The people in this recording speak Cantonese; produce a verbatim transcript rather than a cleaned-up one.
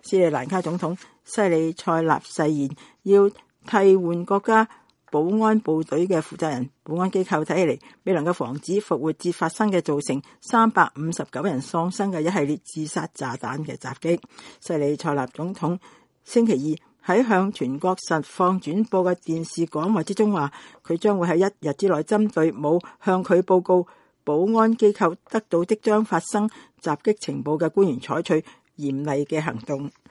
斯里蘭卡總統西里塞納誓言要替換國家保安部隊嘅負責人。保安機構睇起嚟未能夠防止復活節發生嘅造成三百五十九人喪生嘅一系列自殺炸彈嘅襲擊。西里塞納總統星期二喺向全國實況轉播嘅電視講話之中話，佢將會喺一日之內針對冇向佢報告保安機構得到即將發生襲擊情報嘅官員採取嚴厲嘅行動。